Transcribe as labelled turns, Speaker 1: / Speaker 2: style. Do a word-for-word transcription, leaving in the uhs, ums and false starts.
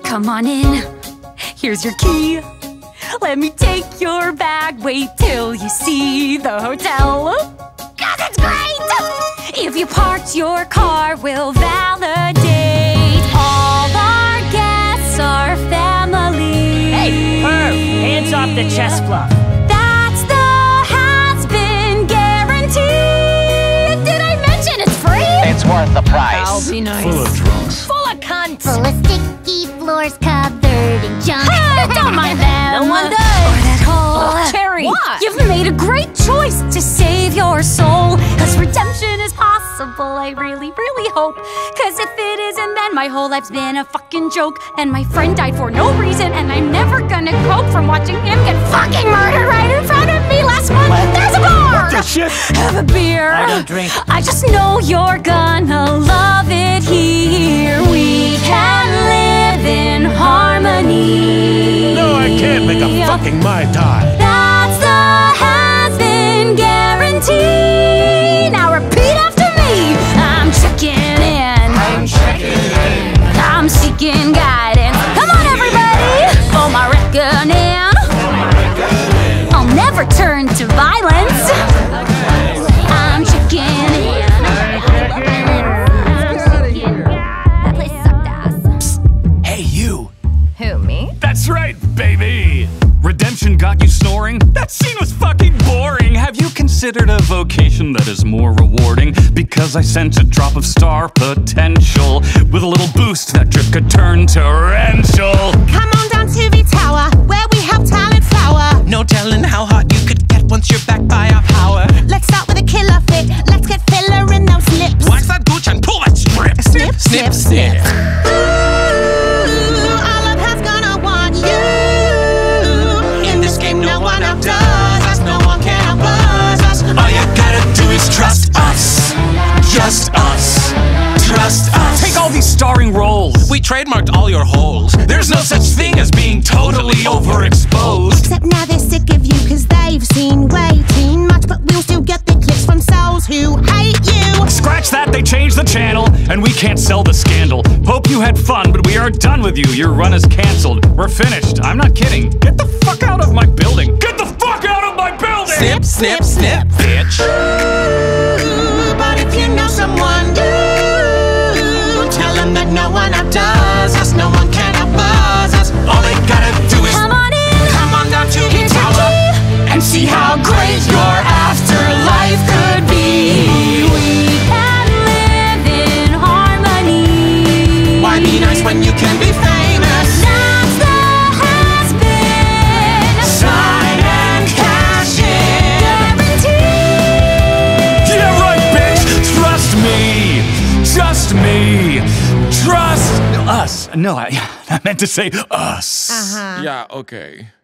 Speaker 1: Come on in, here's your key. Let me take your bag, wait till you see the hotel. Cause it's great! If you parked your car, we'll validate. All our guests are family.
Speaker 2: Hey, Perv, hands off the chest fluff.
Speaker 1: That's the has-been guarantee. Did I mention it's free?
Speaker 3: It's worth the price.
Speaker 2: I'll be nice.
Speaker 4: Full of drunks.
Speaker 2: Full of cunts.
Speaker 5: Full of sticky floors covered in junk.
Speaker 1: Don't mind them.
Speaker 2: No one does.
Speaker 1: Or that whole
Speaker 2: Oh, Cherry.
Speaker 1: What? You've made a great choice to save your soul. Cause redemption is possible, I really, really hope. Cause if it isn't, then my whole life's been a fucking joke. And my friend died for no reason, and I'm never gonna cope from watching him get fucking murdered right in front of me last month. There's a bar!
Speaker 4: What the shit?
Speaker 1: Have a beer.
Speaker 2: I don't drink.
Speaker 1: I just know you're gonna love it here. We can live in harmony.
Speaker 4: No, I can't make a fucking Mai Tai.
Speaker 1: That's the has-been guarantee. Now repeat after me. I'm checking in.
Speaker 4: I'm checking in.
Speaker 1: I'm seeking guidance. Come on, everybody. For my reckoning. I'll never turn to violence. I'm checking in. That place sucked ass.
Speaker 6: Hey, you!
Speaker 2: Who, me?
Speaker 6: That's right, baby! Redemption got you snoring? That scene was fucking boring! Have you considered a vocation that is more rewarding? Because I sense a drop of star potential. With a little boost, that drip could turn torrential.
Speaker 7: Come on down to the tower, where we have talent flower.
Speaker 8: No telling how hot you could get once you're backed by our power.
Speaker 7: Let's start with a killer fit. Let's get filler in those lips.
Speaker 8: Wax that gooch and pull that strip.
Speaker 7: Snip,
Speaker 8: snip,
Speaker 7: snip,
Speaker 8: snip.
Speaker 7: Ooh, all of us gonna want you. In this game, no one outdoes us. No one can outbuzz us.
Speaker 8: All you gotta do is trust us. Just us. Trust us.
Speaker 6: Take all these starring roles!
Speaker 8: We trademarked all your holes. There's no such thing as being totally overexposed.
Speaker 7: Except now they're sick of you, cause they've seen way too much. But we'll still get the clips from souls who hate you.
Speaker 6: Scratch that, they changed the channel, and we can't sell the scandal. Hope you had fun, but we are done with you. Your run is canceled. We're finished. I'm not kidding. Get the fuck out of my building. Get the fuck out of my building!
Speaker 8: Snip, snip, snip, bitch.
Speaker 7: Ooh, but if you know someone, do tell them that no one outdoes us. No one can outbuzz us.
Speaker 8: All they gotta do is
Speaker 1: Come on in.
Speaker 8: come on down to the
Speaker 1: Here's your
Speaker 8: tower
Speaker 1: key.
Speaker 8: and see how great your afterlife could be.
Speaker 1: We can live in harmony.
Speaker 8: Why be nice when you can be famous?
Speaker 1: That's the has-been
Speaker 8: Sign and cash in.
Speaker 1: guarantee.
Speaker 6: Yeah, right, bitch! Trust me! Just me! Trust us! No, I, I meant to say us.
Speaker 7: Uh-huh.
Speaker 4: Yeah, okay.